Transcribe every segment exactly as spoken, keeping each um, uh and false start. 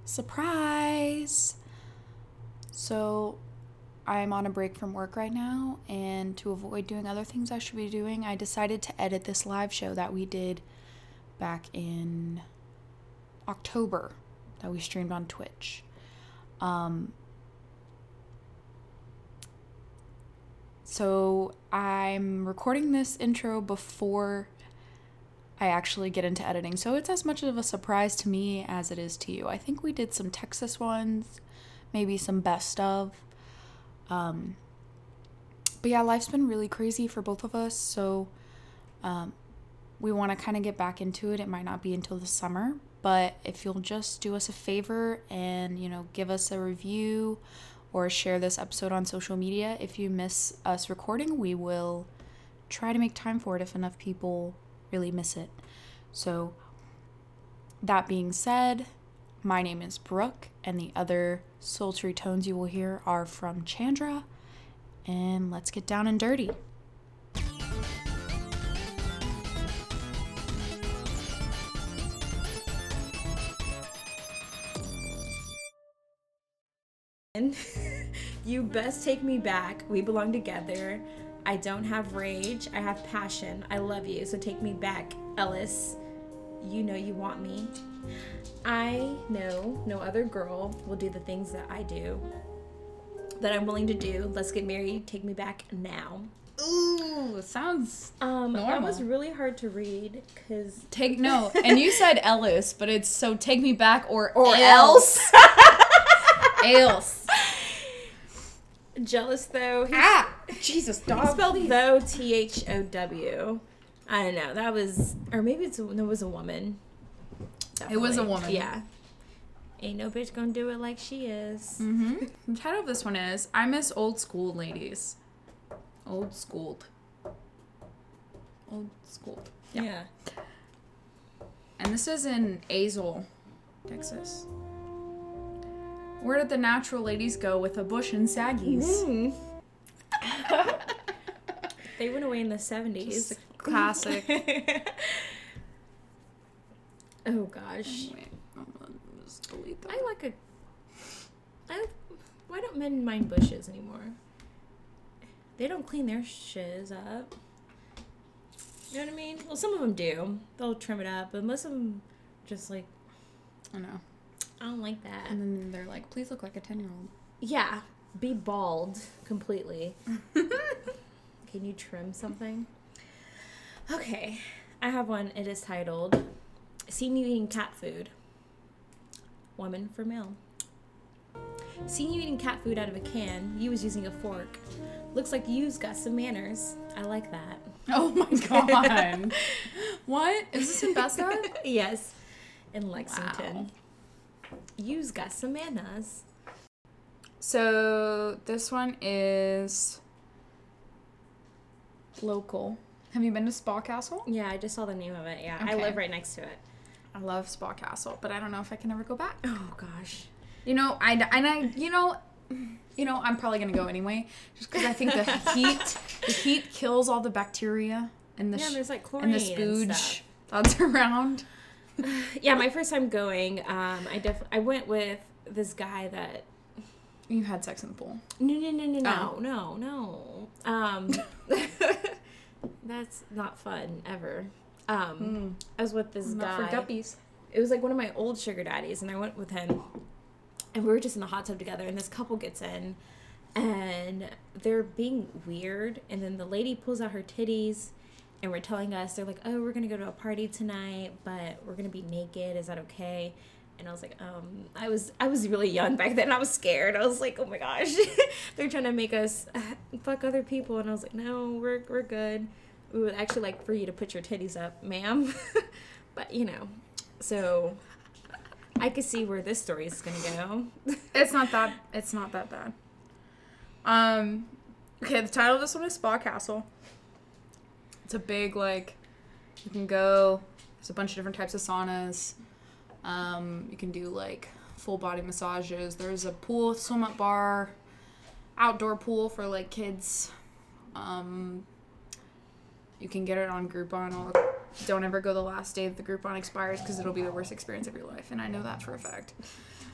Surprise! So, I'm on a break from work right now, and to avoid doing other things I should be doing, I decided to edit this live show that we did back in October that we streamed on Twitch. Um, so, I'm recording this intro before I actually get into editing, so it's as much of a surprise to me as it is to you. I think we did some Texas ones, maybe some best of. Um, but yeah, life's been really crazy for both of us, so um, we want to kind of get back into it. It might not be until the summer, but if you'll just do us a favor and, you know, give us a review or share this episode on social media, if you miss us recording, we will try to make time for it if enough people really miss it. So that being said, my name is Brooke, and the other sultry tones you will hear are from Chandra, and let's get down and dirty. You best take me back. We belong together. I don't have rage. I have passion. I love you. So take me back, Ellis. You know you want me. I know no other girl will do the things that I do, that I'm willing to do. Let's get married. Take me back now. Ooh, sounds um normal. That was really hard to read because take no. And you said Ellis, but it's so take me back or or else. Else. Jealous though. He's, ah, Jesus, dog. He spelled though T H O W. I don't know. That was, or maybe it's a, it was a woman. Definitely. It was a woman. Yeah. Ain't no bitch gonna do it like she is. Mm-hmm. The title of this one is I Miss Old School Ladies. Old schooled. Old schooled. Yeah. yeah. And this is in Azle, Texas. Where did the natural ladies go with a bush and saggies? Mm. They went away in the seventies. Just a classic. Oh gosh. Wait, I'm gonna just delete that. I like a. I. Why don't men mind bushes anymore? They don't clean their shiz up. You know what I mean? Well, some of them do. They'll trim it up, but most of them just like. I know. I don't like that. And then they're like, please look like a ten-year-old. Yeah. Be bald completely. Can you trim something? Okay. I have one. It is titled, Seen You Eating Cat Food. Woman for male. Seen you eating cat food out of a can. You was using a fork. Looks like you's got some manners. I like that. Oh my god. What? Is this in Best of? Yes. In Lexington. Wow. You's got some manners. So this one is local. Have you been to Spa Castle? Yeah, I just saw the name of it. Yeah, Okay. I live right next to it. I love Spa Castle, but I don't know if I can ever go back. Oh gosh. You know, I and I, you know, you know, I'm probably gonna go anyway, just because I think the heat, the heat kills all the bacteria and the Yeah, sh- there's like chlorine and the and spooge stuff. that's around. Yeah, my first time going, um, I def I went with this guy that. You had sex in the pool. No, no, no, no, no, Oh. no, no. Um, that's not fun ever. Um, Mm. I was with this Not guy. for guppies. It was like one of my old sugar daddies, and I went with him, and we were just in the hot tub together, and this couple gets in, and they're being weird, and then the lady pulls out her titties, and we're telling us, they're like, oh, we're gonna go to a party tonight, but we're gonna be naked, is that okay? And I was like, um, I was I was really young back then. I was scared. I was like, oh my gosh, they're trying to make us fuck other people, and I was like, no, we're we're good. We would actually like for you to put your titties up, ma'am. But you know, so I could see where this story is gonna go. It's not that. It's not that bad. Um, okay. The title of this one is Spa Castle. It's a big like. You can go. There's a bunch of different types of saunas. Um, you can do like full body massages. There's a pool, swim up bar, outdoor pool for like kids. Um, you can get it on Groupon. All the, don't ever go the last day that the Groupon expires because it'll be the worst experience of your life, and I know that for a fact.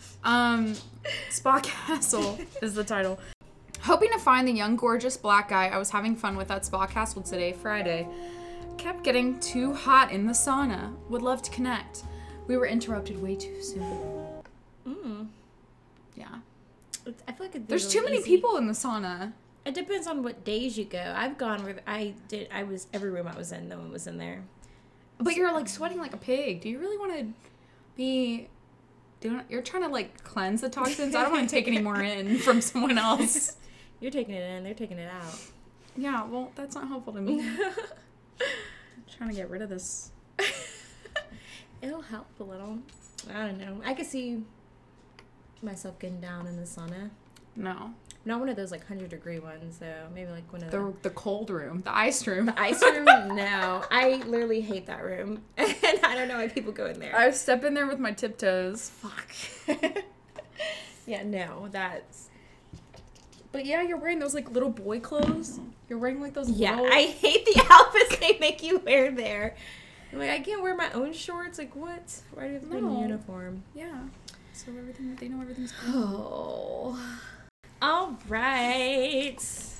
Um, Spa Castle is the title. Hoping to find the young, gorgeous black guy I was having fun with at Spa Castle today, Friday. Kept getting too hot in the sauna. Would love to connect. We were interrupted way too soon. Mm. Yeah. It's, I feel like it'd be There's really too many easy. people in the sauna. It depends on what days you go. I've gone where I did. I was every room I was in, no one was in there. But you're like sweating like a pig. Do you really want to be doing? You're trying to like cleanse the toxins. I don't want to take any more in from someone else. You're taking it in. They're taking it out. Yeah. Well, that's not helpful to me. I'm trying to get rid of this. It'll help a little. I don't know. I could see myself getting down in the sauna. No. Not one of those like hundred degree ones though. Maybe like one of The the the cold room, the ice room. the ice room. No, I literally hate that room, and I don't know why people go in there. I step in there with my tiptoes. Fuck. Yeah, no, that's. But yeah, you're wearing those like little boy clothes. You're wearing like those. Yeah, little... I hate the outfits they make you wear there. I'm like, I can't wear my own shorts. Like, what? Why do you have to put in No. a uniform? Yeah. So everything they know everything's. Oh. All right.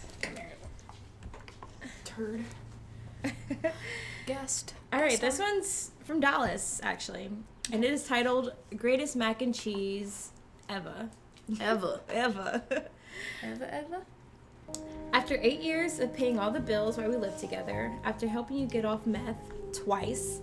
Turd. Guest. All right, this one's from Dallas, actually. And it is titled Greatest Mac and Cheese Ever. Ever. Ever. Ever, ever? After eight years of paying all the bills while we lived together, after helping you get off meth twice,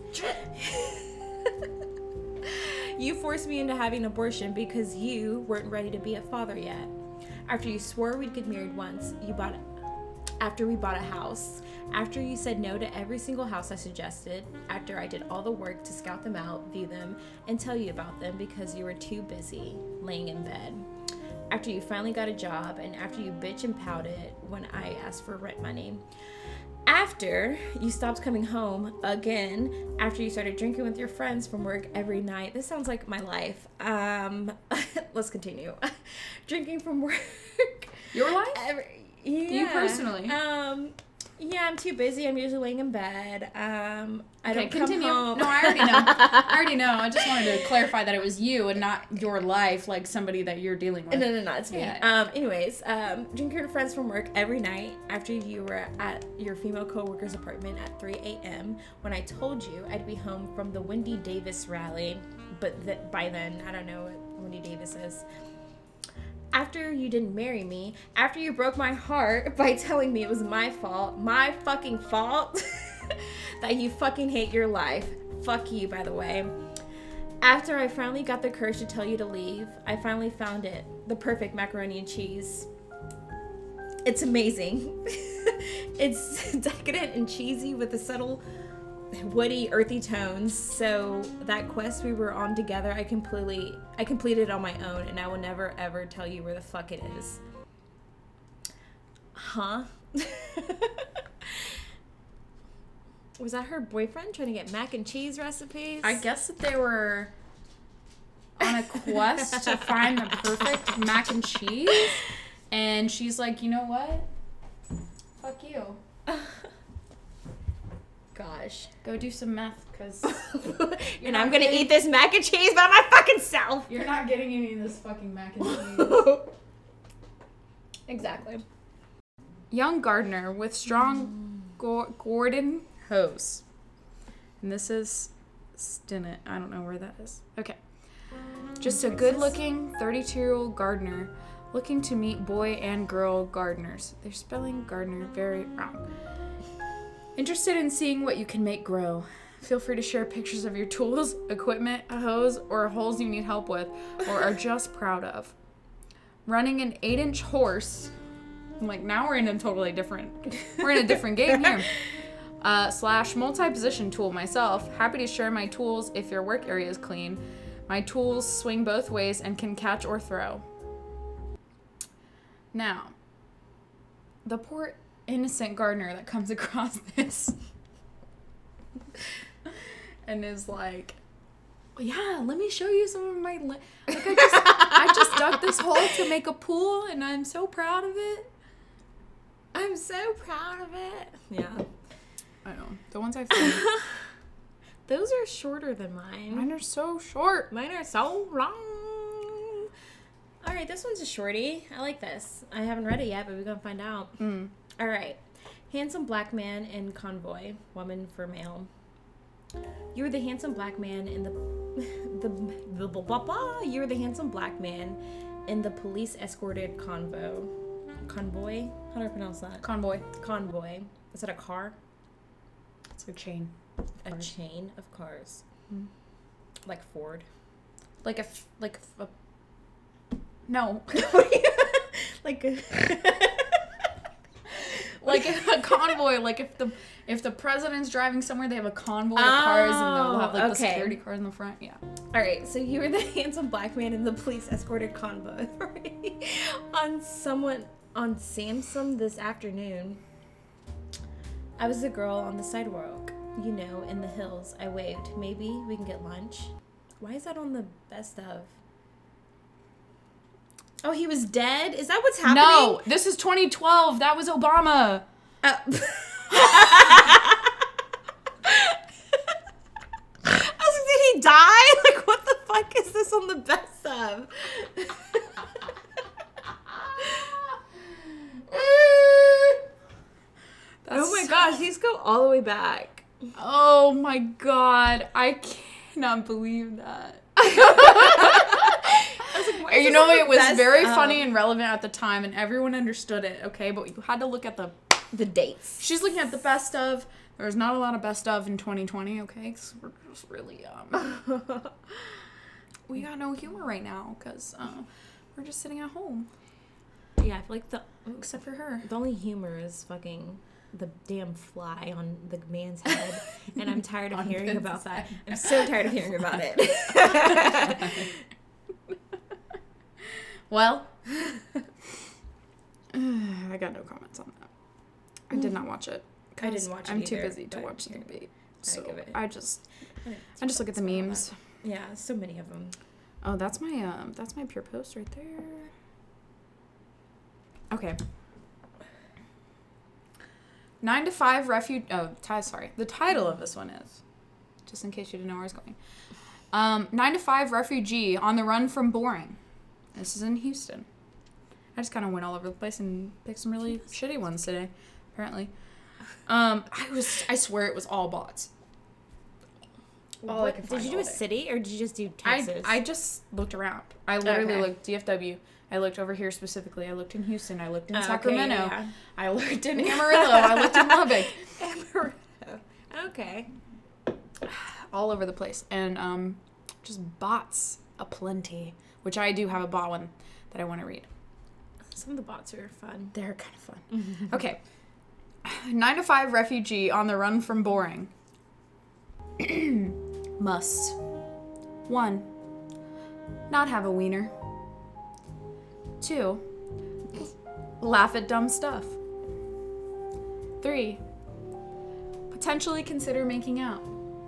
you forced me into having an abortion because you weren't ready to be a father yet. After you swore we'd get married once, you bought after we bought a house, after you said no to every single house I suggested, after I did all the work to scout them out, view them, and tell you about them because you were too busy laying in bed, after you finally got a job, and after you bitch and pouted when I asked for rent money, after you stopped coming home again, after you started drinking with your friends from work every night. This sounds like my life. Um, let's continue. Drinking from work. Your life? Every, yeah. You personally? Um, yeah, I'm too busy. I'm usually laying in bed. Um, I Okay, don't continue. come home. No, I already know. I already know. I just wanted to clarify that it was you and not your life, like somebody that you're dealing with. No, no, no, it's me. Yeah. Um, anyways, um, drinking with friends from work every night after you were at your female coworker's apartment at three a.m. when I told you I'd be home from the Wendy Davis rally, but th- by then, I don't know what Wendy Davis is. After you didn't marry me, after you broke my heart by telling me it was my fault, my fucking fault, that you fucking hate your life. Fuck you, by the way. After I finally got the courage to tell you to leave, I finally found it. The perfect macaroni and cheese. It's amazing. It's decadent and cheesy with a subtle woody, earthy tones. So that quest we were on together, I completely, I completed on my own, and I will never ever tell you where the fuck it is. Huh? Was that her boyfriend trying to get mac and cheese recipes? I guess that they were on a quest to find the perfect mac and cheese, and she's like, you know what? Fuck you. Gosh. Go do some meth, because And I'm gonna eat this mac and cheese by my fucking self. you're not getting any of this fucking mac and cheese. Exactly. Young gardener with strong Go- Gordon hose. And this is Stinnett. I don't know where that is. Okay. Just a good-looking thirty-two-year-old gardener looking to meet boy and girl gardeners. They're spelling gardener very wrong. Interested in seeing what you can make grow. Feel free to share pictures of your tools, equipment, a hose, or holes you need help with, or are just proud of. Running an eight-inch horse. I'm like, now we're in a totally different, we're in a different game here. Uh, slash multi-position tool myself. Happy to share my tools if your work area is clean. My tools swing both ways and can catch or throw. Now, the poor innocent gardener that comes across this and is like, yeah, let me show you some of my, li- like I just, I just dug this hole to make a pool and I'm so proud of it. I'm so proud of it. Yeah. I know. The ones I found, Those are shorter than mine. mine are so short. Mine are so long. All right, this one's a shorty. I like this. I haven't read it yet, but we're going to find out. Mm. All right. Handsome black man in convoy. Woman for male. You were the handsome black man in the... the, the blah, blah, blah. You were the handsome black man in the police-escorted convo. Convoy? How do I pronounce that? Convoy. Convoy. Is that a car? It's a chain. A chain of cars. Mm. Like Ford. Like a... F- like a... No. like a... Like a convoy, like if the if the president's driving somewhere, they have a convoy of cars and they'll have like okay. the security cars in the front. Yeah. All right, so you were the handsome black man in the police escorted convoy on someone on Samsung this afternoon. I was the girl on the sidewalk, you know, in the hills. I waved. Maybe we can get lunch. Why is that on the best of? Oh, he was dead? Is that what's happening? No, this is twenty twelve. That was Obama. Uh, I was like, did he die? Like, what the fuck is this on the best of? Oh my gosh, these go all the way back. Oh my god, I cannot believe that. I was like, why is You this know, on the it was best very of? funny and relevant at the time, and everyone understood it, okay? But you had to look at the... The dates. She's looking at the best of. There's not a lot of best of in twenty twenty, okay? Because we're just really... um, we got no humor right now, because uh, we're just sitting at home. Yeah, I feel like the... Except for her. The only humor is fucking the damn fly on the man's head, and I'm tired of On hearing Ben's about that. head. I'm so tired of hearing about it. Well, I got no comments on that. I did not watch it. I didn't watch it I'm too either, busy to but watch the here, debate. I So give it- I just, I I just look at the It's all memes. Yeah, so many of them. Oh, that's my um, that's my pure post right there. Okay. Nine to five refuge. Oh, t- sorry. The title of this one is, just in case you didn't know where I was going. Um, nine to five refugee on the run from boring. This is in Houston. I just kind of went all over the place and picked some really shitty ones today, apparently. Um, I was, I swear it was all bots. All I What, could did find you do all a day. city, or did you just do I, Texas? I just looked around. I literally Okay. looked D F W. I looked over here specifically. I looked in Houston. I looked in Oh, okay, Sacramento. yeah. I looked in Amarillo. I looked in Lubbock. Amarillo. Okay. All over the place. And um, just bots aplenty, which I do have a bot one that I want to read. Some of the bots are fun. They're kind of fun. Okay. Nine to five refugee on the run from boring. Must. One. Not have a wiener. Two. Laugh at dumb stuff. Three. Potentially consider making out.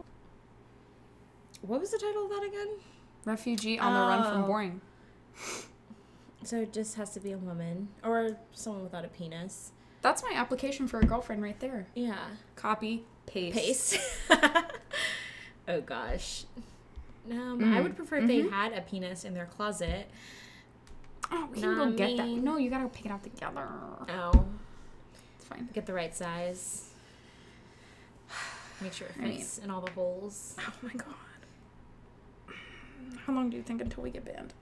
What was the title of that again? Refugee on the run from Oh. boring. So it just has to be a woman or someone without a penis. That's my application for a girlfriend right there. Yeah. Copy, paste. Pace. Oh gosh. Um, Mm. I would prefer if they had a penis in their closet. Oh, we Nah, can go get that. mean- No, you gotta pick it out together. Oh. It's fine. Get the right size. Make sure it I mean- fits in all the holes. Oh my god. How long do you think until we get banned?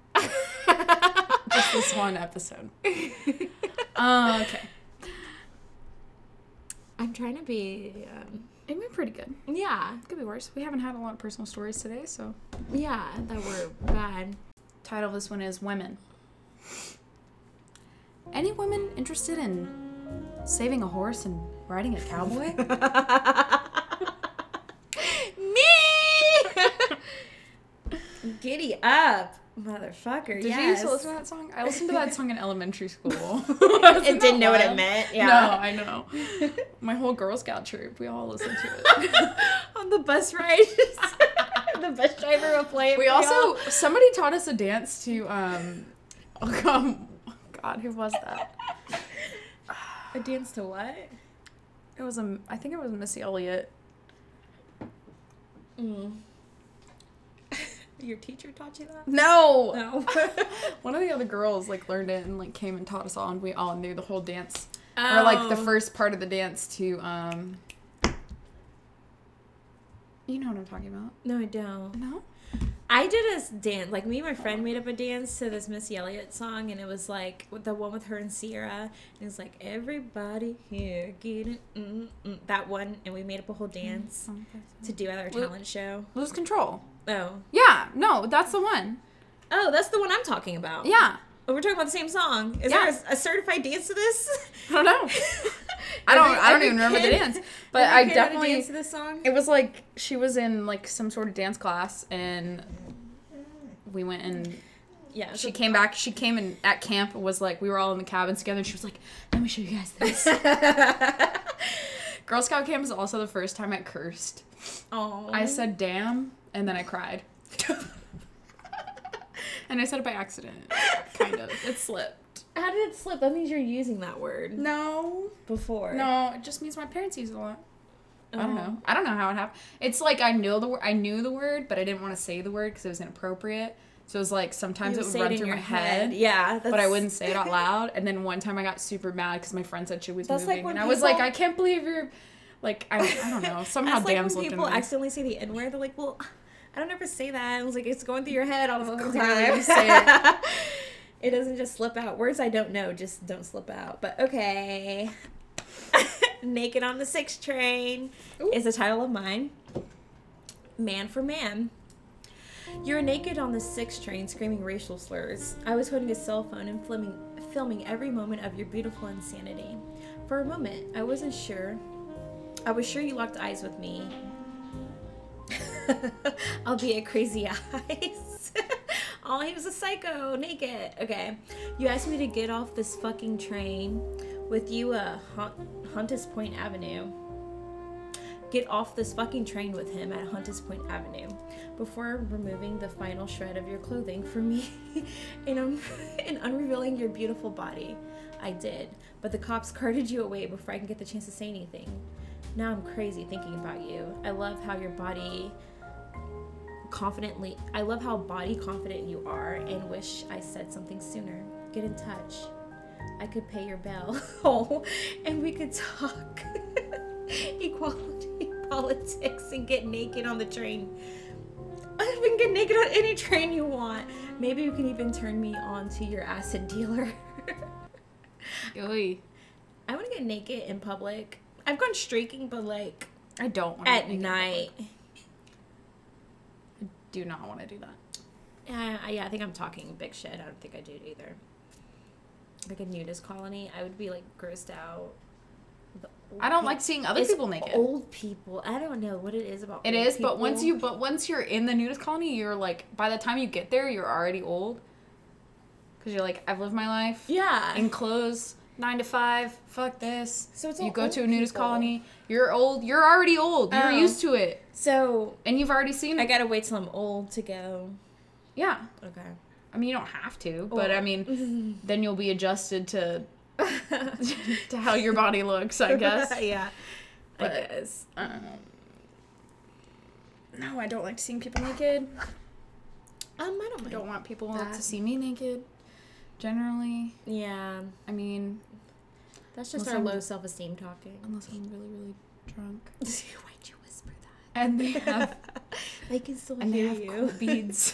Just this one episode. Uh, okay. I'm trying to be, um, It'd be pretty good. yeah, Could be worse. We haven't had a lot of personal stories today, so. yeah, that were bad. Title of this one is Women. Any women interested in saving a horse and riding a cowboy? Me! Giddy up, motherfucker. Did yes. you used to listen to that song? I listened to that song in elementary school. It didn't know what it meant. Yeah. No, I know. My whole Girl Scout troop, we all listened to it. On the bus ride. The bus driver will play it We for also, y'all. somebody taught us a dance to, um, oh God, who was that? A dance to what? It was, a, I think it was Missy Elliott. Mm. Your teacher taught you that? No. No. One of the other girls like learned it and like came and taught us all, and we all knew the whole dance, oh. or like the first part of the dance to um. You know what I'm talking about? No, I don't. No. I did a dance, like me and my friend made up a dance to this Missy Elliott song, and it was like the one with her and Sierra, and it was like, everybody here get it, mm, mm, that one, and we made up a whole dance to do at our talent show. Lose Control. Oh. Yeah, no, that's the one. Oh, that's the one I'm talking about. Yeah. Oh, we're talking about the same song. Is yeah. there a, a certified dance to this? I don't know. I don't. I don't even remember the dance, but I definitely dance to this song. It was like she was in like some sort of dance class, and we went and yeah. She came back. She came in at camp. And was like we were all in the cabin together, and she was like, "Let me show you guys this." Girl Scout camp is also the first time I cursed. Oh. I said "damn" and then I cried. And I said it by accident, kind of. It slipped. How did it slip? That means you're using that word. No. Before. No, it just means my parents use it a lot. Oh. I don't know. I don't know how it happened. It's like I knew the word. I knew the word, but I didn't want to say the word because it was inappropriate. So it was like sometimes you it would run it through my head. head. Yeah. That's... But I wouldn't say it out loud. And then one time I got super mad because my friend said she was that's moving, like when and people... I was like, I can't believe you're, like, I, I don't know. Somehow that's like Dams when looked at people me. accidentally say the N word. They're like, well. I don't ever say that. I was like, it's going through your head all the Clearly time. You say it. It doesn't just slip out. Words I don't know just don't slip out. But okay. Naked on the Six Train Ooh. Is the title of mine. Man for Man. You were naked on the six train screaming racial slurs. I was holding a cell phone and filming, filming every moment of your beautiful insanity. For a moment, I wasn't sure. I was sure you locked eyes with me. Albeit crazy eyes. Oh, he was a psycho, naked. Okay. You asked me to get off this fucking train with you, uh, Huntus Point Avenue. Get off this fucking train with him at Huntus Point Avenue before removing the final shred of your clothing from me and, un- and unrevealing your beautiful body. I did, but the cops carted you away before I can get the chance to say anything. Now I'm crazy thinking about you. I love how your body confidently, I love how body confident you are and wish I said something sooner. Get in touch. I could pay your bill. Oh, and we could talk equality, politics, and get naked on the train. We can get naked on any train you want. Maybe you can even turn me on to your acid dealer. Oy. I want to get naked in public. I've gone streaking, but like I don't want to at night. I do not want to do that. Yeah, I, yeah, I think I'm talking big shit. I don't think I do it either. Like a nudist colony, I would be like grossed out. I don't like seeing other it's people naked. Old people. I don't know what it is about. It old is, people. but once you but once you're in the nudist colony, you're like by the time you get there, you're already old. Cause you're like, I've lived my life. Yeah. In clothes, nine to five. Fuck this. So it's you all go old to a nudist people. colony. You're old. You're already old. You're Oh. used to it. So and you've already seen. I gotta wait till I'm old to go. Yeah. Okay. I mean, you don't have to, but I mean, then you'll be adjusted to to how your body looks, I guess. Yeah. But, I guess. Um, no, I don't like seeing people naked. Um, I don't. I don't want people that. to see me naked. Generally, Yeah. I mean, That's just unless our I'm- low self-esteem talking. unless I'm really, really drunk. Why'd you whisper that? And they have They can still and they hear have you. cool beads.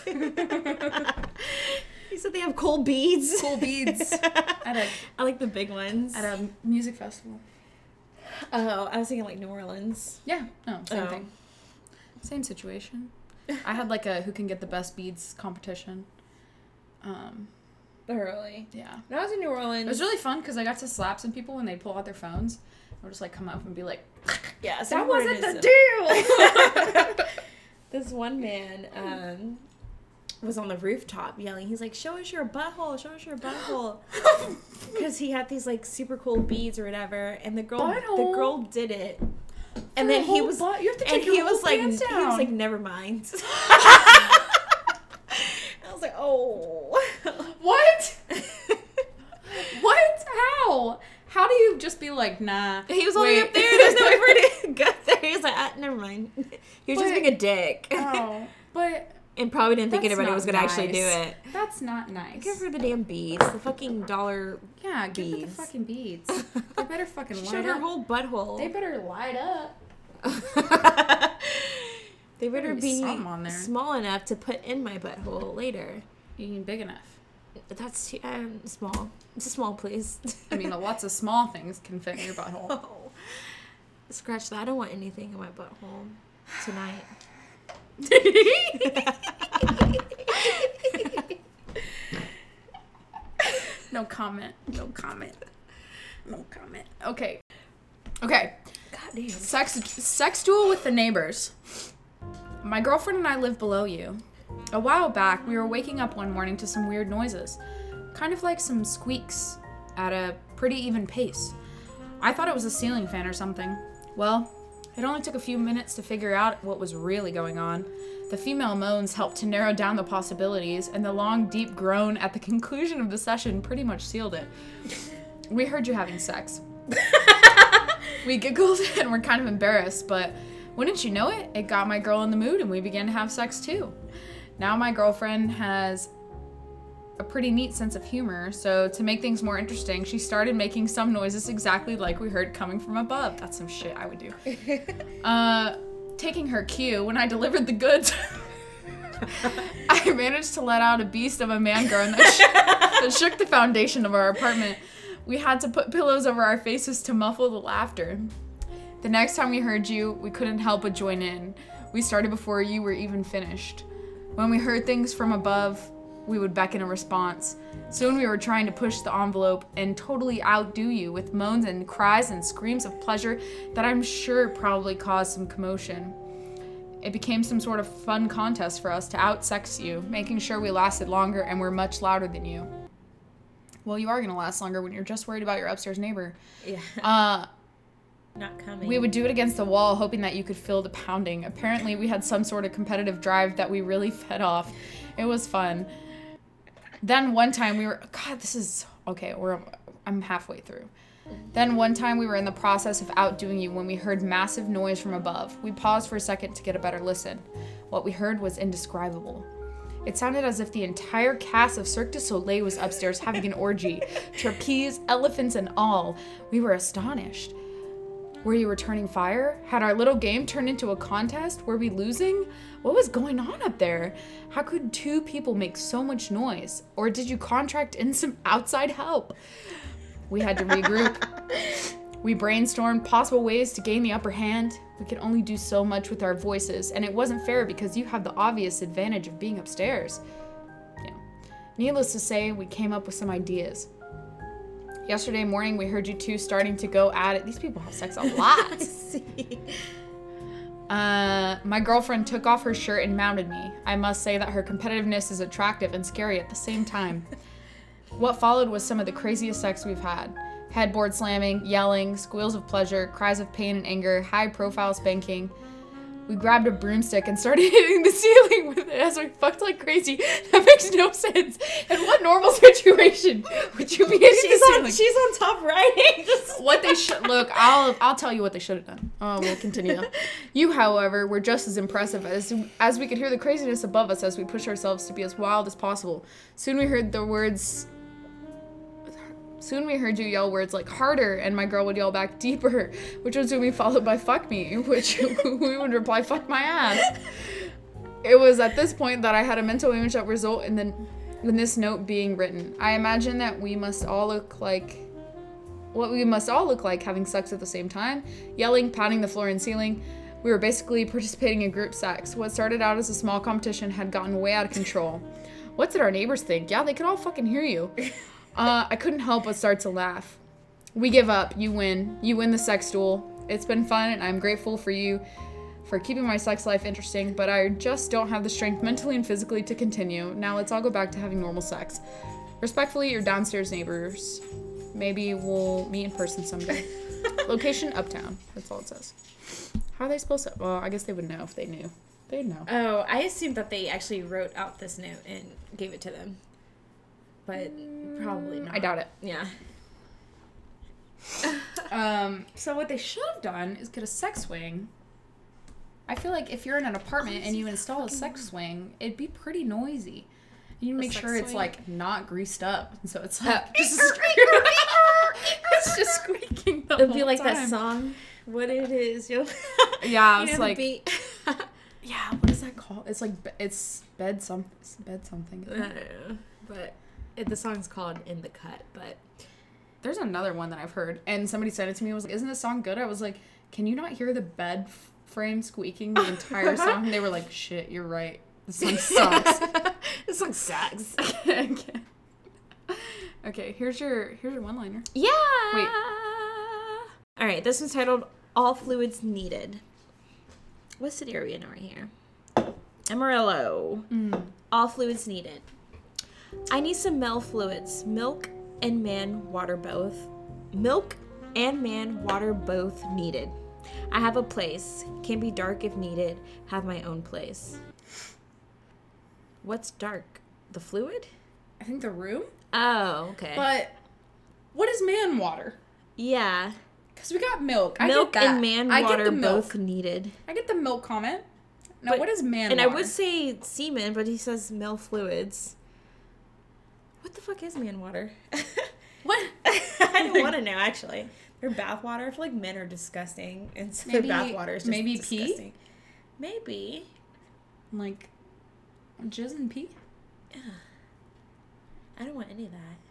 You said they have cold beads. Cool beads at a I like the big ones. at a music festival. Oh, I was thinking like New Orleans. Yeah, no, same Oh. thing. Same situation. I had like a who can get the best beads competition. Um, Really? yeah. When I was in New Orleans. It was really fun because I got to slap some people when they pull out their phones. I would just like come up and be like, Yeah, that wasn't the deal. This one man um, was on the rooftop yelling. He's like, "Show us your butthole! Show us your butthole!" Because he had these like super cool beads or whatever, and the girl, Butthole? the girl did it, and For then a he whole was, butt? You have to and take your he whole was like, pants he was down. like, "Never mind." I was like, "Oh, what? What? How? How do you just be like, nah? He was only wait. up there. There's no way for it to get there." He was like, ah, "Never mind." He was just But- being a dick. Oh, but And probably didn't think That's anybody not was going to actually do nice. it. That's not nice. Give her the damn beads. The fucking dollar Yeah, give beads. her the fucking beads. They better fucking She light showed up. her whole butthole. They better light up. They better be be something on there. small enough to put in my butthole later. You mean big enough? That's too, um, small. It's small, please. I mean, lots of small things can fit in your butthole. Oh. Scratch that. I don't want anything in my butthole tonight. No comment. No comment. No comment. Okay. Okay. Goddamn. Sex sex duel with the neighbors. My girlfriend and I live below you. A while back, we were waking up one morning to some weird noises. Kind of like some squeaks at a pretty even pace. I thought it was a ceiling fan or something. Well, it only took a few minutes to figure out what was really going on. The female moans helped to narrow down the possibilities, and the long, deep groan at the conclusion of the session pretty much sealed it. We heard you having sex. We giggled and were kind of embarrassed, but wouldn't you know it, it got my girl in the mood and we began to have sex too. Now my girlfriend has a pretty neat sense of humor, so to make things more interesting, she started making some noises exactly like we heard coming from above. That's some shit I would do. Uh, taking her cue, when I delivered the goods, I managed to let out a beast of a man groan that, sh- that shook the foundation of our apartment. We had to put pillows over our faces to muffle the laughter. The next time we heard you, we couldn't help but join in. We started before you were even finished. When we heard things from above, we would beckon a response. Soon we were trying to push the envelope and totally outdo you with moans and cries and screams of pleasure that I'm sure probably caused some commotion. It became some sort of fun contest for us to outsex you, making sure we lasted longer and were much louder than you. Well, you are going to last longer when you're just worried about your upstairs neighbor. Yeah. Uh, Not coming. we would do it against the wall, hoping that you could feel the pounding. Apparently, we had some sort of competitive drive that we really fed off. It was fun. Then one time we were... God, this is... Okay, we're, I'm halfway through. Then one time we were in the process of outdoing you when we heard massive noise from above. We paused for a second to get a better listen. What we heard was indescribable. It sounded as if the entire cast of Cirque du Soleil was upstairs having an orgy. Trapeze, elephants, and all. We were astonished. Were you returning fire? Had our little game turned into a contest? Were we losing? What was going on up there? How could two people make so much noise? Or did you contract in some outside help? We had to regroup. We brainstormed possible ways to gain the upper hand. We could only do so much with our voices, and it wasn't fair because you have the obvious advantage of being upstairs. Yeah. Needless to say, we came up with some ideas. Yesterday morning, we heard you two starting to go at it. These people have sex a lot. See. Uh, my girlfriend took off her shirt and mounted me. I must say that her competitiveness is attractive and scary at the same time. What followed was some of the craziest sex we've had. Headboard slamming, yelling, squeals of pleasure, cries of pain and anger, high-profile spanking. We grabbed a broomstick and started hitting the ceiling with it as we fucked like crazy. That makes no sense. In what normal situation would you be hitting She's the on, ceiling? she's on top right. Just What they should look, I'll I'll tell you what they should have done. Oh, we'll continue. You, however, were just as impressive as as we could hear the craziness above us as we pushed ourselves to be as wild as possible. Soon we heard the words. Soon we heard you yell words like harder, and my girl would yell back deeper, which was soon be followed by fuck me, which we would reply fuck my ass. It was at this point that I had a mental image that result in the in this note being written. I imagine that we must all look like what we must all look like having sex at the same time, yelling, pounding the floor and ceiling. We were basically participating in group sex. What started out as a small competition had gotten way out of control. What did our neighbors think? Yeah, they could all fucking hear you. Uh, I couldn't help but start to laugh. We give up. You win. You win the sex duel. It's been fun, and I'm grateful for you for keeping my sex life interesting, but I just don't have the strength mentally and physically to continue. Now let's all go back to having normal sex. Respectfully, your downstairs neighbors. Maybe we'll meet in person someday. Location, uptown. That's all it says. How are they supposed to... Well, I guess they would know if they knew. They'd know. Oh, I assumed that they actually wrote out this note and gave it to them. But probably not. I doubt it. Yeah. Um, so what they should have done is get a sex swing. I feel like if you're in an apartment and you install a sex swing, it'd be pretty noisy. You make sure it's, swing? like, not greased up. And so it's like... Uh, just it's just squeaking the It'd whole be like time. that song, What It Is. Yo. Yeah, it's like... yeah, what is that called? It's like... It's bed, some, bed something. I don't know. But it, the song's called In the Cut, but... There's another one that I've heard. And somebody sent it to me and was like, isn't this song good? I was like, can you not hear the bed f- frame squeaking the entire song? And they were like, shit, you're right. This song sucks. This song sucks. Okay. Okay, here's your here's your one-liner. Yeah. Wait. All right, this one's titled All Fluids Needed. What city are we in right here? Amarillo. Mm. All fluids needed. I need some male fluids. Milk and man water both. Milk and man water both needed. I have a place. Can be dark if needed. Have my own place. What's dark? The fluid? I think the room. Oh, okay. But what is man water? Yeah. Because we got milk. I milk get that. and man I water get the milk. both needed. I get the milk comment. Now, but, what is man and water? And I would say semen, but he says male fluids. What the fuck is man water? What? I don't want to know, actually. Their bath water. I feel like men are disgusting. And so maybe, their bath water is just maybe disgusting. pee? Maybe. Like, jizz and pee? Yeah. I don't want any of that.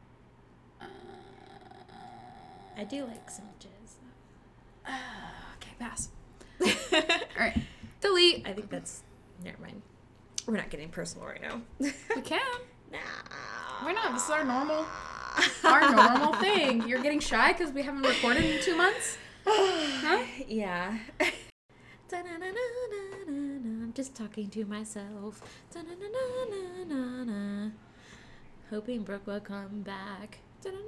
I do like some jizz. Uh, okay, pass. All right. Delete. I think that's... Never mind. We're not getting personal right now. We can. Nah. Why not? This is our normal... Our normal thing. You're getting shy because we haven't recorded in two months? Huh? Yeah. I'm just talking to myself. Hoping Brooke will come back.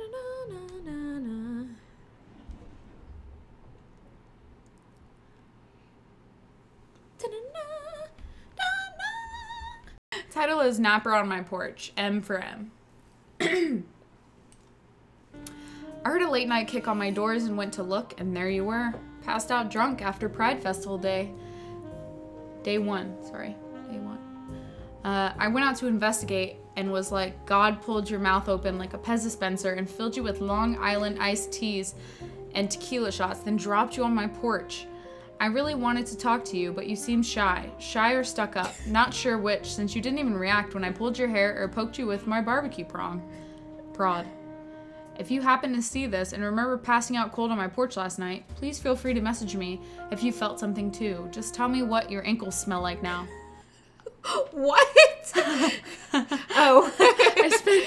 Title is Napper on My Porch. M for M. I heard a late night kick on my doors and went to look, and there you were, passed out drunk after Pride Festival day. Day one, sorry, day one. Uh, I went out to investigate and was like, God pulled your mouth open like a Pez dispenser and filled you with Long Island iced teas and tequila shots, then dropped you on my porch. I really wanted to talk to you, but you seemed shy. Shy or stuck up. Not sure which, since you didn't even react when I pulled your hair or poked you with my barbecue prong. Prod. If you happen to see this and remember passing out cold on my porch last night, please feel free to message me if you felt something too. Just tell me what your ankles smell like now. What? Oh. I spent...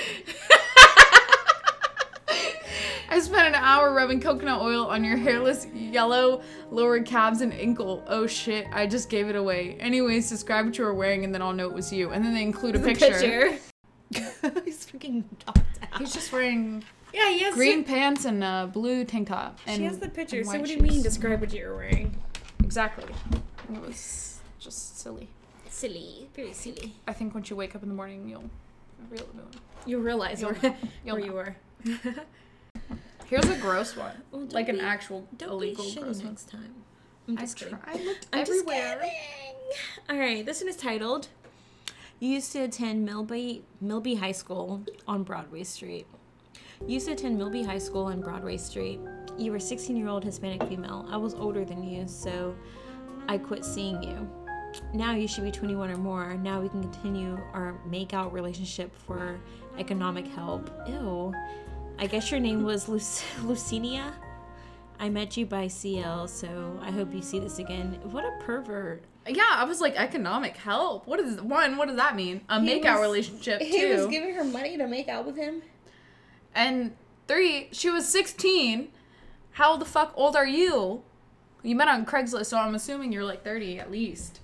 I spent an hour rubbing coconut oil on your hairless yellow lower calves and ankle. Oh shit, I just gave it away. Anyways, describe what you were wearing and then I'll know it was you. And then they include a the picture. picture. He's freaking knocked out. He's just wearing yeah, he has green to... pants and a blue tank top. And, she has the picture, so what do shoes. you mean describe what you were wearing? Exactly. It was just silly. Silly. Very silly. I think once you wake up in the morning, you'll, real, you'll realize you'll where, you'll where you were. Here's a gross one. Well, like be, an actual don't illegal be gross next one. time. I'm I, just try, kidding. I looked I'm everywhere. Just kidding. All right, this one is titled, You used to attend Milby, Milby High School on Broadway Street. You used to attend Milby High School on Broadway Street. You were a sixteen-year-old Hispanic female. I was older than you, so I quit seeing you. Now you should be twenty-one or more. Now we can continue our make-out relationship for economic help. Ew. I guess your name was Luc- Lucinia? I met you by C L, so I hope you see this again. What a pervert. Yeah, I was like, economic help? What is, one, what does that mean? A He make-out was- relationship, two. He was giving her money to make out with him? And three, she was sixteen. How the fuck old are you? You met on Craigslist, so I'm assuming you're like thirty at least.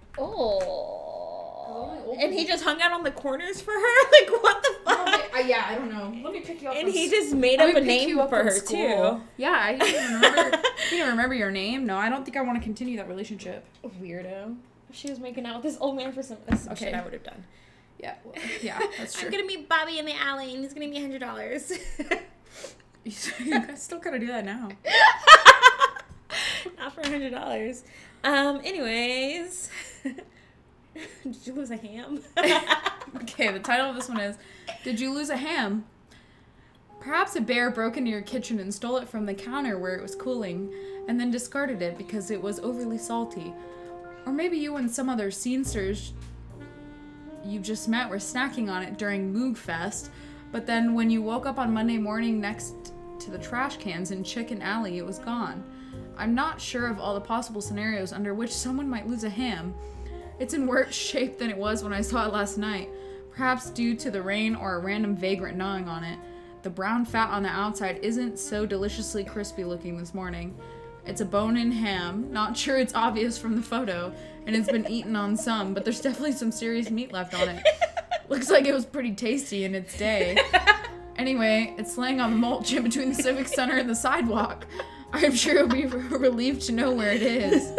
Oh. And he just hung out on the corners for her? Like, what the fuck? Oh, I, yeah, I don't know. Let me pick you up. And from he s- just made Let up me a pick name you up for from her, school. too. Yeah, I didn't remember. He didn't remember your name. No, I don't think I want to continue that relationship. Weirdo. She was making out with this old man for some, that's some Okay. shit I would have done. Yeah, well, yeah, that's true. I'm gonna meet Bobby in the alley and he's gonna give me a hundred dollars. You still gotta do that now. Not for a hundred dollars. Um. Anyways, did you lose a ham? Okay, the title of this one is, Did You Lose a Ham? Perhaps a bear broke into your kitchen and stole it from the counter where it was cooling, and then discarded it because it was overly salty. Or maybe you and some other scenesters you just met were snacking on it during Moog Fest, but then when you woke up on Monday morning next to the trash cans in Chicken Alley, it was gone. I'm not sure of all the possible scenarios under which someone might lose a ham. It's in worse shape than it was when I saw it last night, perhaps due to the rain or a random vagrant gnawing on it. The brown fat on the outside isn't so deliciously crispy looking this morning. It's a bone-in ham, not sure it's obvious from the photo, and it's been eaten on some, but there's definitely some serious meat left on it. Looks like it was pretty tasty in its day. Anyway, it's laying on the mulch in between the Civic Center and the sidewalk. I'm sure you'll be relieved to know where it is.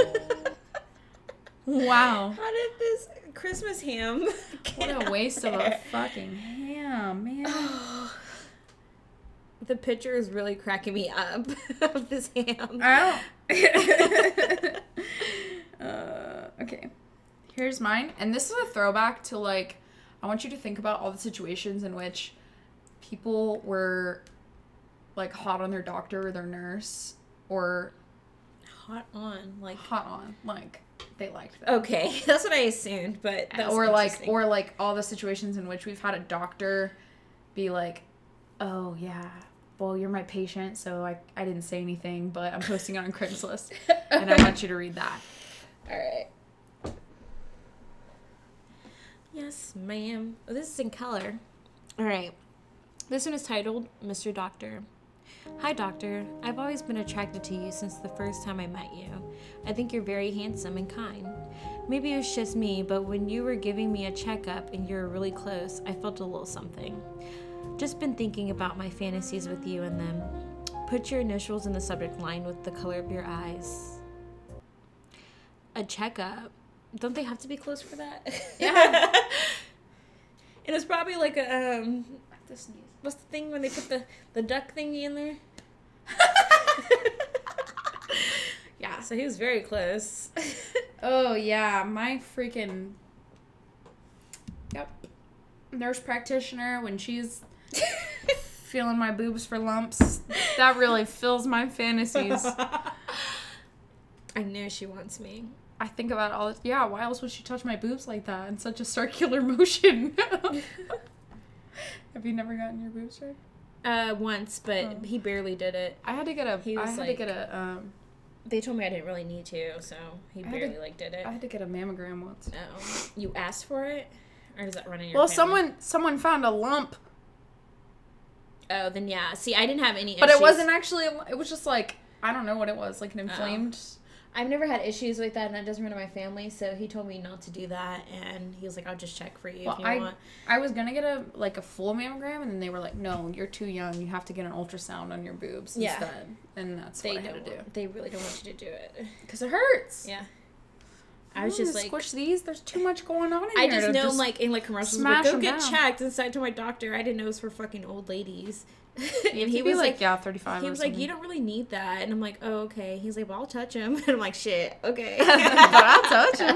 Wow. How did this Christmas ham get What a waste out of there? a fucking ham, man. The picture is really cracking me up of this ham. I don't. uh, okay. Here's mine. And this is a throwback to, like, I want you to think about all the situations in which people were, like, hot on their doctor or their nurse, or Hot on, like hot on, like, they liked them. okay, that's what I assumed, but that's or like, interesting. or like all the situations in which we've had a doctor be like, oh yeah, well, you're my patient, so I, I didn't say anything, but I'm posting it on Craigslist, and I want you to read that. All right. Yes, ma'am. Oh, this is in color. All right. This one is titled Mister Doctor. Hi, Doctor. I've always been attracted to you since the first time I met you. I think you're very handsome and kind. Maybe it was just me, but when you were giving me a checkup and you were really close, I felt a little something. Just been thinking about my fantasies with you and them. Put your initials in the subject line with the color of your eyes. A checkup? Don't they have to be close for that? Yeah. And it's probably like a, um, I have to sneeze. what's the thing when they put the, the duck thingy in there? Yeah, so he was very close. Oh, yeah, my freaking, yep, nurse practitioner, when she's feeling my boobs for lumps, that really fills my fantasies. I know she wants me. I think about all this. Yeah, why else would she touch my boobs like that in such a circular motion? Have you never gotten your boobs read? Uh, once, but Oh. he barely did it. I had to get a, He I was had like- to get a, um, They told me I didn't really need to, so he I had to- barely like did it. I had to get a mammogram once. Oh, you asked for it, or does that run in your Well, family? someone, someone found a lump, Oh, then yeah. See, I didn't have any. but issues. it wasn't actually, a, it was just like, I don't know what it was, like an inflamed. I've never had issues like that, and that doesn't run in my family. So he told me not to do that, and he was like, "I'll just check for you Well, if you I, want." I was gonna get a like a full mammogram, and then they were like, "No, you're too young. You have to get an ultrasound on your boobs Yeah. instead." And that's They what I had don't. to do They really don't want you to do it. because it hurts. Yeah. I I was was just just like, squish these. There's too much going on in I here just to know, like in like commercials, smash like, go them get down. checked. And so I told my doctor, I didn't know it was for fucking old ladies. and he he was was like, like, "Yeah, thirty-five." He or was like, something. "You don't really need that," and I'm like, "Oh, okay." He's like, "Well, I'll touch him," and I'm like, "Shit, okay." But I'll touch him.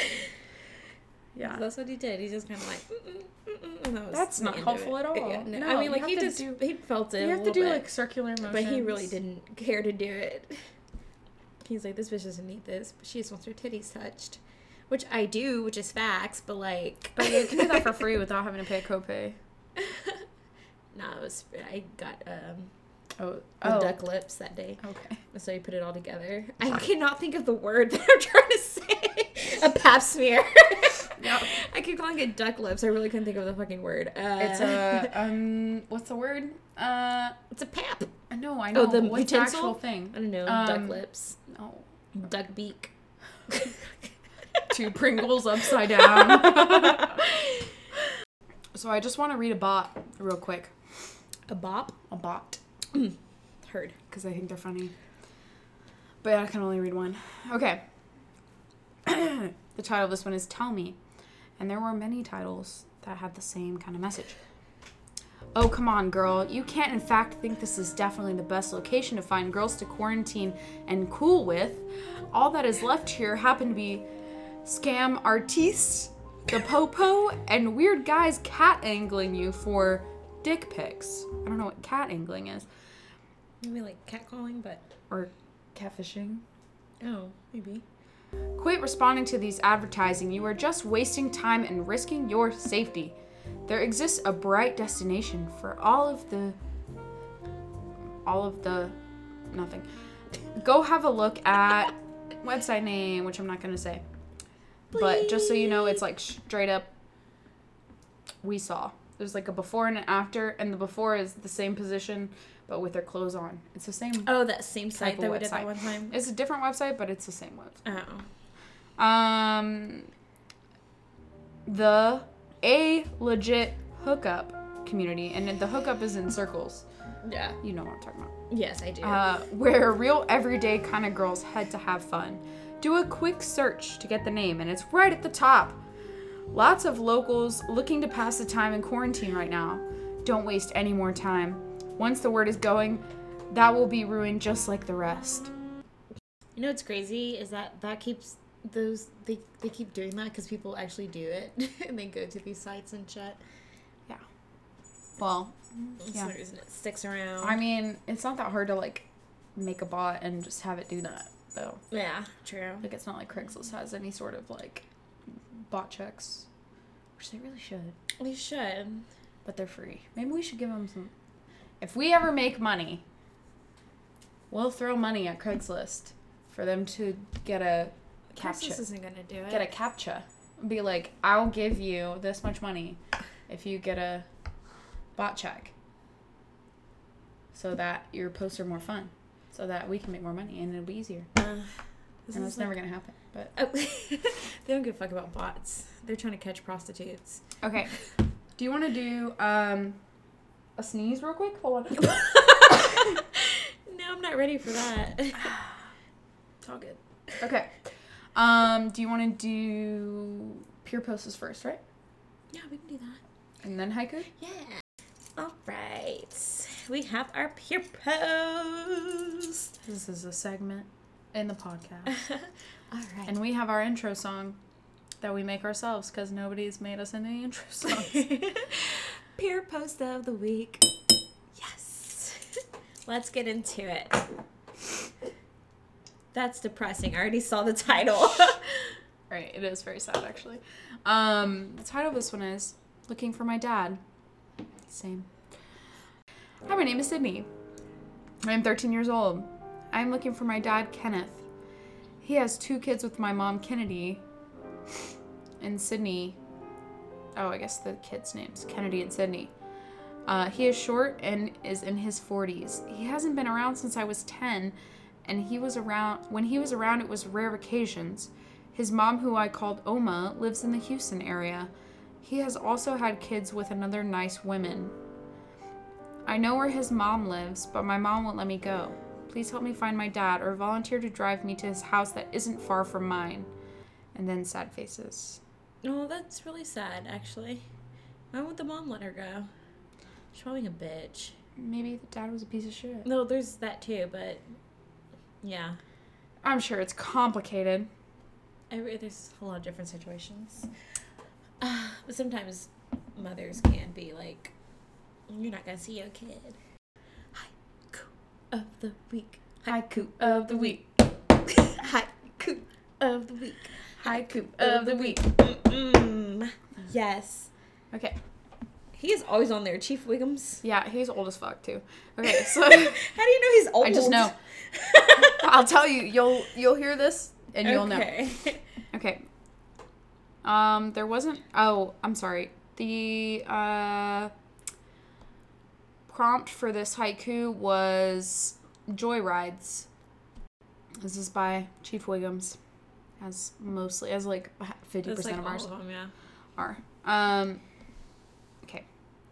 Yeah. That's what he did. He's just kind of like, mm-mm, mm-mm, and that was That's the not end of helpful it. at all. Yeah, no. No, I mean, you like have he to just do- he felt it. You a have to little do bit, like circular motions. but he really didn't care to do it. He's like, "This bitch doesn't need this, but she just wants her titties touched," which I do, which is facts. But like, But you can do that for free without having to pay a copay. no, it was I got um Oh, the oh. duck lips that day. Okay. So you put it all together. I cannot think of the word that I'm trying to say. A pap smear. Yeah. I keep calling it duck lips. I really couldn't think of the fucking word. Uh, It's a um. What's the word? Uh. it's a pap. No, I know. Oh, the but what's the utensil? actual thing? I don't know. Um, duck lips. No. Duck beak. Two Pringles upside down. So I just want to read a bot real quick. A bop. A bot. Heard. Because I think they're funny. But yeah, I can only read one. Okay. The title of this one is Tell Me. And there were many titles that had the same kind of message. Oh, come on, girl. You can't, in fact, think this is definitely the best location to find girls to quarantine and cool with. All that is left here happen to be scam artistes, the popo, and weird guys cat angling you for dick pics. I don't know what cat angling is. Maybe like catcalling, but... Or catfishing. Oh, maybe. Quit responding to these advertising. You are just wasting time and risking your safety. There exists a bright destination for all of the... All of the... Nothing. Go have a look at website name, which I'm not going to say. Please. But just so you know, it's like straight up... We saw. There's like a before and an after, and the before is the same position, but with their clothes on. It's the same. Oh, that same site that we website. did that one time. It's a different website, but it's the same website. Oh. Um, the A Legit Hookup community, and the hookup is in circles. Yeah. You know what I'm talking about. Yes, I do. Uh, where real everyday kind of girls head to have fun. Do a quick search to get the name, and it's right at the top. Lots of locals looking to pass the time in quarantine right now. Don't waste any more time. Once the word is going, that will be ruined just like the rest. You know what's crazy is that that keeps those they they keep doing that because people actually do it and they go to these sites and shit. Yeah. Well, That's yeah. the reason it sticks around. I mean, it's not that hard to like make a bot and just have it do that, though. Yeah, true. Like it's not like Craigslist has any sort of like bot checks, which they really should. We should, but they're free. Maybe we should give them some. If we ever make money, we'll throw money at Craigslist for them to get a captcha. Craigslist isn't gonna do it. Get a captcha. Be like, I'll give you this much money if you get a bot check, so that your posts are more fun, so that we can make more money and it'll be easier. Uh, and that's like... never gonna happen. But oh. They don't give a fuck about bots. They're trying to catch prostitutes. Okay. Do you want to do um a sneeze real quick? Hold on. No, I'm not ready for that. It's all good. Okay. Um, do you want to do pure poses first, right? Yeah, we can do that. And then haiku? Yeah. All right. We have our pure pose. This is a segment in the podcast. All right. And we have our intro song that we make ourselves because nobody's made us any intro songs. Pure post of the week. Yes. Let's get into it. That's depressing. I already saw the title. Right. It is very sad, actually. Um, the title of this one is Looking for My Dad. Same. Hi, my name is Sydney. I'm thirteen years old. I'm looking for my dad, Kenneth. He has two kids with my mom, Kennedy, and Sydney. Oh, I guess the kids' names, Kennedy and Sydney. Uh, he is short and is in his forties. He hasn't been around since I was ten, and he was around when he was around it was rare occasions. His mom, who I called Oma, lives in the Houston area. He has also had kids with another nice woman. I know where his mom lives, but my mom won't let me go. Please help me find my dad or volunteer to drive me to his house that isn't far from mine. And then sad faces. Oh, that's really sad, actually. Why would the mom let her go? She's probably a bitch. Maybe the dad was a piece of shit. No, there's that too, but yeah. I'm sure it's complicated. Every, there's a lot of different situations. Uh, but sometimes mothers can be like, you're not going to see your kid. Haiku of the week. Haiku of the week. Haiku of the week. Haiku of the week. Mm-mm. Yes. Okay. He is always on there, Chief Wiggums. Yeah, he's old as fuck too. Okay, so how do you know he's old? I just know. I'll tell you. You'll you'll hear this and you'll okay. know. Okay. Um, there wasn't. Oh, I'm sorry. The uh prompt for this haiku was joyrides. This is by Chief Wiggums. As mostly as like fifty percent like of ours of them, yeah. are. Um. Okay.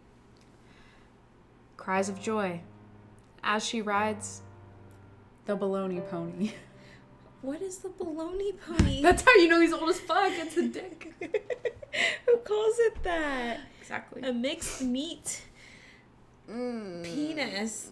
Cries of joy as she rides the baloney pony. What is the baloney pony? That's how you know he's old as fuck. It's a dick. Who calls it that? Exactly. A mixed meat Mm. Penis.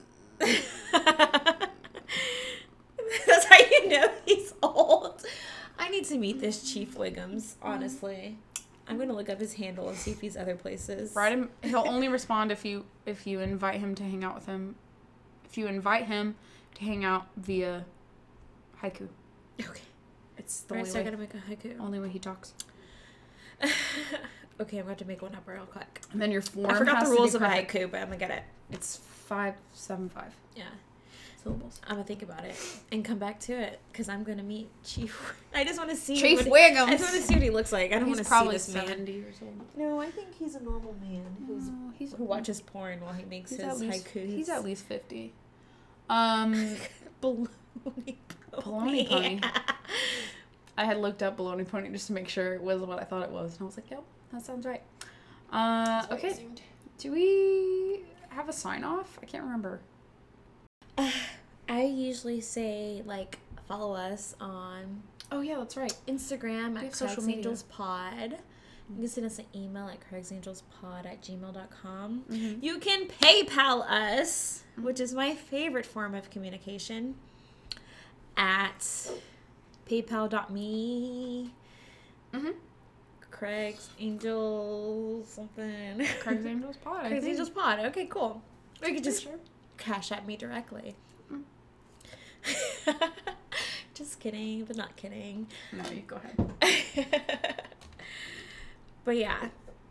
That's how you know he's old. I need to meet this Chief Wiggums, honestly. I'm gonna look up his handle and see if he's other places. Write him. He'll only respond if you if you invite him to hang out with him. If you invite him to hang out via haiku. Okay. It's the Right, only so I way. gotta make a haiku. Only way he talks. Okay, I'm going to make one up real quick. And then your form. I forgot has the to rules be of a perfect. haiku, but I'm gonna get it. It's five seven five Yeah. syllables. I'm gonna think about it and come back to it because I'm gonna meet Chief. I just want to see Chief what he- Wiggums. I just want to see what he looks like. I don't want He's to see probably this man. seventy years old. No, I think he's a normal man who's No, he's who watches porn while he makes he's his at least, haikus. He's at least fifty. Um, Baloney Baloney pony. I had looked up baloney pony just to make sure it was what I thought it was, and I was like, "Yep, that sounds right." Uh, okay. Do we have a sign off? I can't remember. Uh, I usually say like follow us on Oh yeah, that's right. Instagram We at have social Craig's media. Angels Pod. You can send us an email at craigsangelspod at gmail dot com. Mm-hmm. You can PayPal us, which is my favorite form of communication, at paypal dot me. Mm-hmm. Craig's Angels something. Craig's Angels Pod. I Craig's think. Angels Pod. Okay, cool. We could just Sure. cash at me directly. Mm. Just kidding, but not kidding. No, you go ahead. But yeah.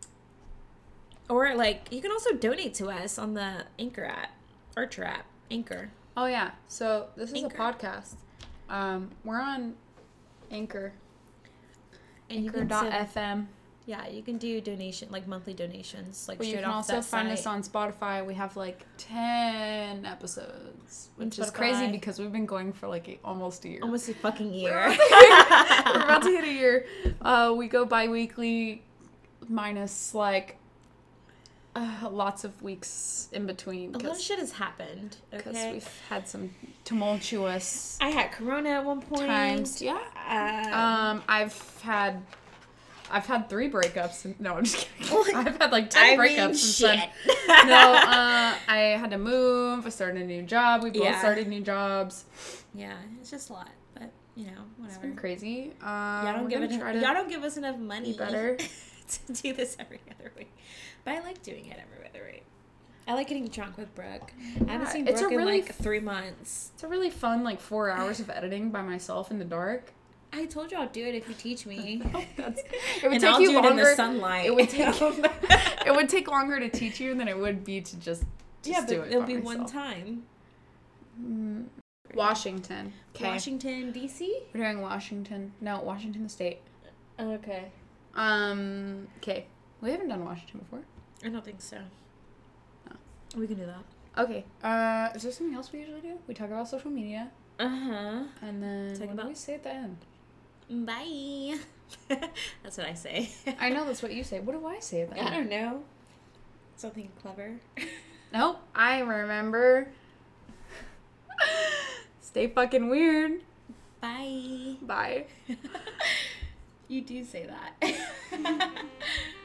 Or like you can also donate to us on the Anchor app. Archer app. Anchor. Oh yeah. So this is Anchor. a podcast. Um, we're on Anchor. And you Anchor can dot send- F M. Yeah, you can do donation like monthly donations like But you straight can off also that find site. us on Spotify. We have like ten episodes, On which is Spotify. crazy because we've been going for like a, almost a year. Almost a fucking year. We're about to hit a year. Uh, we go bi-weekly minus like uh, lots of weeks in between A lot of because shit has happened. Okay. we've had some tumultuous I had corona at one point. times. Yeah. Um, Um, I've had, I've had three breakups. And, no, I'm just kidding. I've had like ten I breakups mean, since shit. then. No, uh, I had to move. I started a new job. We both Yeah. started new jobs. Yeah, it's just a lot, but you know, It's whatever. been crazy. Um, Y'all don't we're give gonna it. try to Y'all don't give us enough money be better. to do this every other week. But I like doing it every other week. I like getting drunk with Brooke. I haven't Yeah, seen it's Brooke a really in like f- three months. It's a really fun like four hours of editing by myself in the dark. I told you I'll do it if you teach me. That's, it would And take I'll you do it longer. in the sunlight. It would take it would take longer to teach you than it would be to just, just yeah, do but it. it'll by be one myself. time. Mm, Washington. Okay. Washington D C. We're doing Washington. No, Washington State. Okay. Um. Okay. We haven't done Washington before. I don't think so. No. We can do that. Okay. Uh. Is there something else we usually do? We talk about social media, Uh huh. and then Talk what about- do we say at the end? Bye. That's what I say. I know that's what you say. What do I say at the I end? don't know. Something clever. Nope. I remember. Stay fucking weird. Bye. Bye. You do say that.